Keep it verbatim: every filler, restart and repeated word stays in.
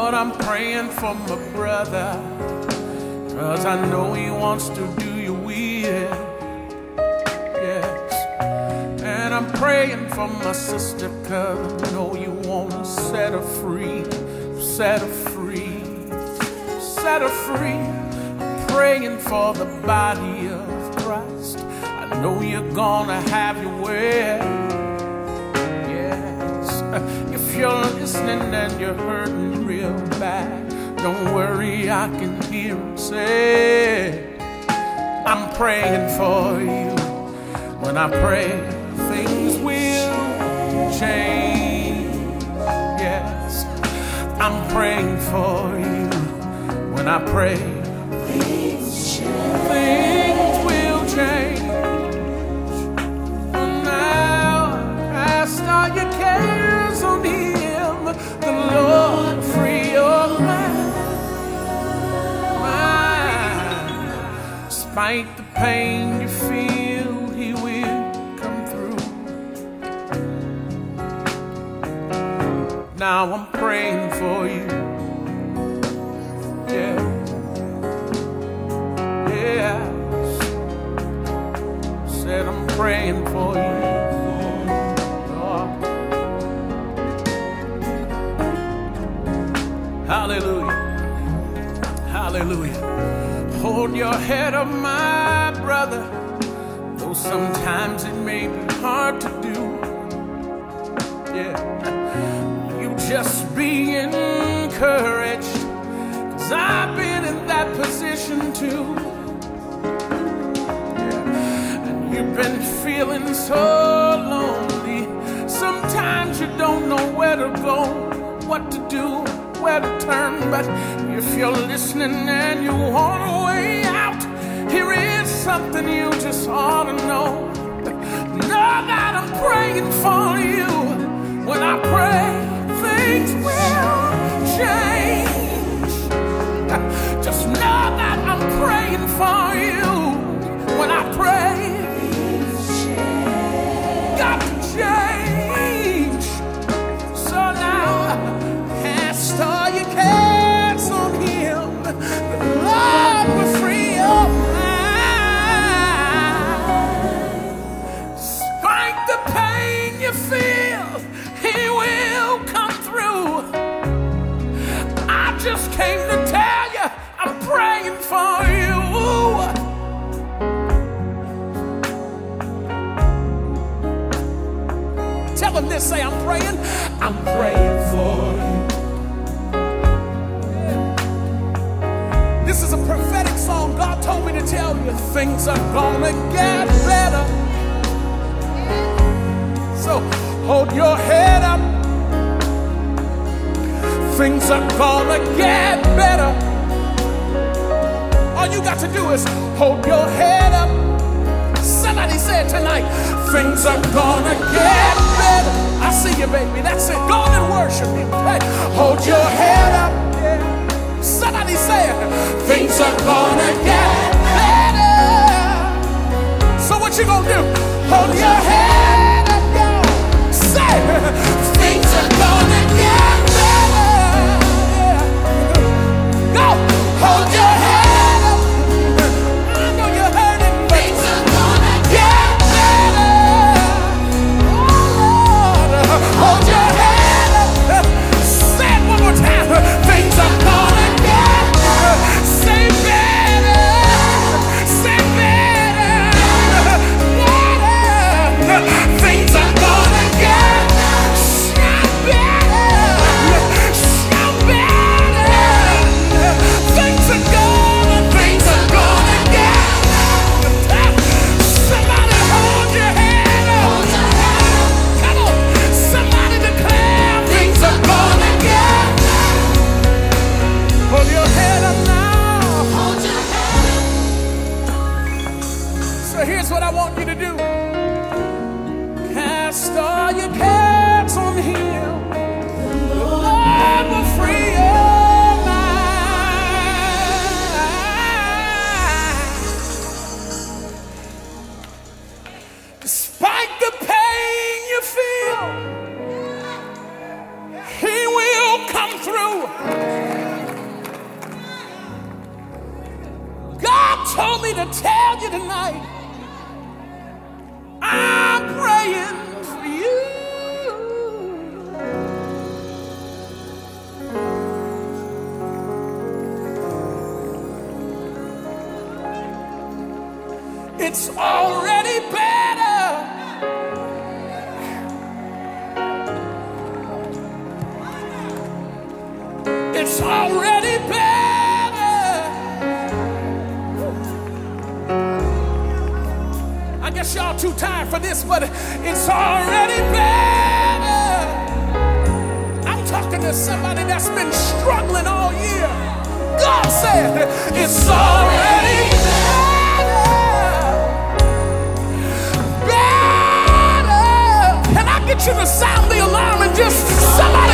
Lord, I'm praying for my brother, 'cause I know he wants to do your will. Yes. And I'm praying for my sister, 'cause I know you want to set her free, set her free, set her free. I'm praying for the body of Christ. I know you're gonna have your way. Yes. If you're listening and you're hurting real bad, don't worry, I can hear him say, I'm praying for you. When I pray, things will change. Yes, I'm praying for you. When I pray, things change. Things will change. Now, cast all your cares on him. The Lord free your mind. Mind. Despite the pain you feel, he will come through. Now I'm praying for you. Yeah. Yeah. Said I'm praying for you. Oh. Hallelujah. Hallelujah. Hold your head up, my brother, though sometimes it may be hard to do. Yeah. You just be encouraged, 'cause I've been in that position too. Yeah. And you've been feeling so lonely. Sometimes you don't know where to go, what to do, where to turn. But if you're listening and you want a way out, here is something you just ought to know. Know that I'm praying for you. When I pray, things will change. Just know that I'm praying for you. When I pray, got to change. So now, cast all your cares on him. The Lord will free your mind. Despite the pain you feel, he will come through. I just came to tell you, I'm praying for you. Tell him this, say, I'm praying, I'm praying for you. This is a prophetic song. God told me to tell you, things are gonna get better. So hold your head up. Things are gonna get better. All you got to do is hold your head up. Somebody said tonight, things are gonna get better. I see you, baby. That's it. Go on and worship him. Hey, hold your head up. Somebody say it. Things are gonna get better. So what you gonna do? Hold your head up, y'all. Say, things are gonna get better. Go, hold your head up. I know you heard it. Things are gonna get better. Oh Lord, hold your head up. Say it one more time. Things are gonna get better. Say better. Say better. Better. told me to tell you tonight, I'm praying for you. It's already better. It's already better. I guess y'all too tired for this, but it's already better. I'm talking to somebody that's been struggling all year. God said it's already better. Better. Can I get you to sound the alarm and just somebody